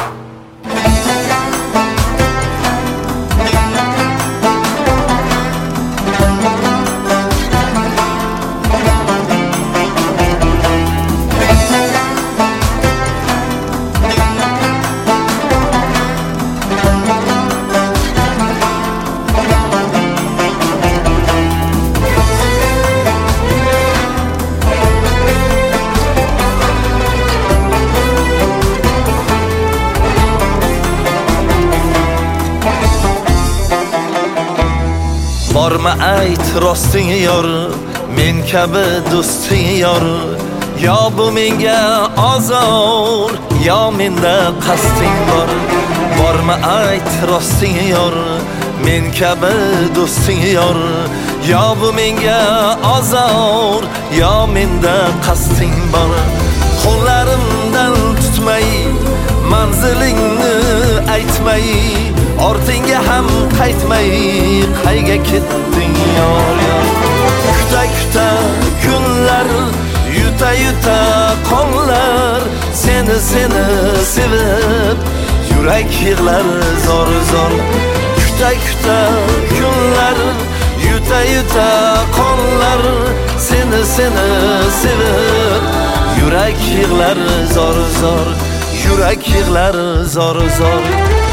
Borma ayt rosting yor, men kabi do'sting yor. Yo bu menga azor, yo menda qasding bor. Borma ayt rosting yor, men kabi do'sting yor. Yo bu menga azor, yo menda qasding bor. Qo'llarimdan tutmay, manzilingni aytmay, ortingga ham qaytmay, qayga ketding yor yor. Kuta kuta kunlar, yuta yuta qonlar, seni sevib yurak yig'lar zor zor. Kuta kuta kunlar, yuta yuta qonlar, seni sevib yurak yig'lar zor zor. Yurak yig'lar zor zor.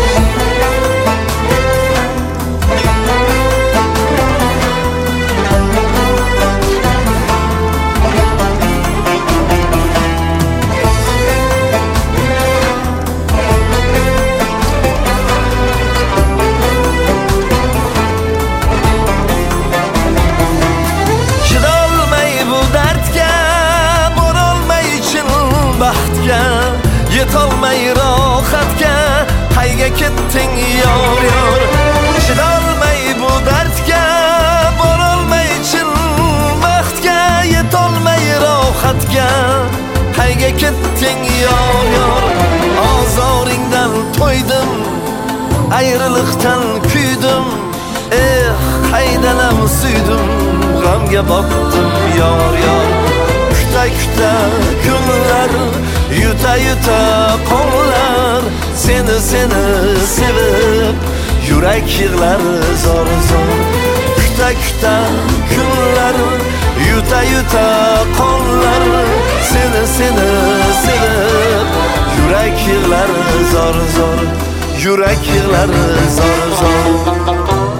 Yetolmay rohatga, qayga ketding yor yor. Chidolmay bu dardga, borolmay chin baxtga, yetolmay rohatga, qayga ketding yor yor. Ozoringdan to'ydim, ayriliqdan kuydim, qaydanam suydim, g'amga botdim yor yor. Kuta kuta kunlar, yuta yuta qonlar, seni sevib yurak yig'lar zor zor. Kuta kuta kunlar, yuta yuta qonlar, seni sevib yurak yig'lar zor zor. Yurak yig'lar zor zor.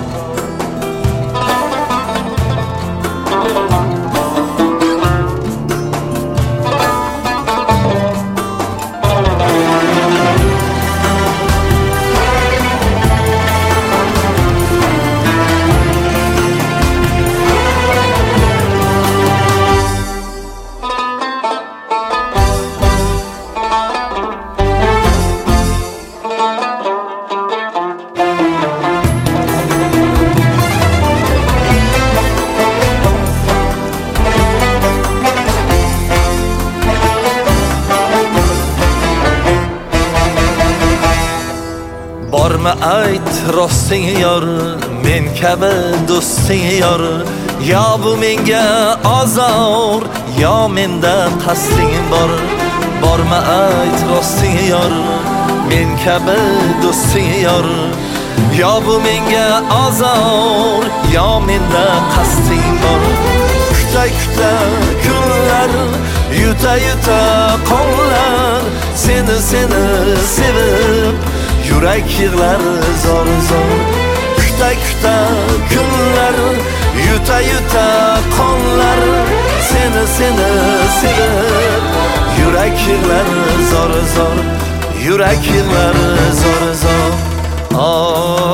Borma ayt rosting yor, men kabi do'sting yor. Yo bu menga azor, yo menda qasding bor. Borma ayt rosting yor, men kabi do'sting yor. Yo bu menga azor, yo menda qasding bor. Kuta kuta kunlar, yuta yuta qonlar, seni sevib yurak yig'lar zor zor. Kuta kuta kunlar, yuta yuta qonlar, seni sevib yurak yig'lar zor zor. Yurak yig'lar zor zor.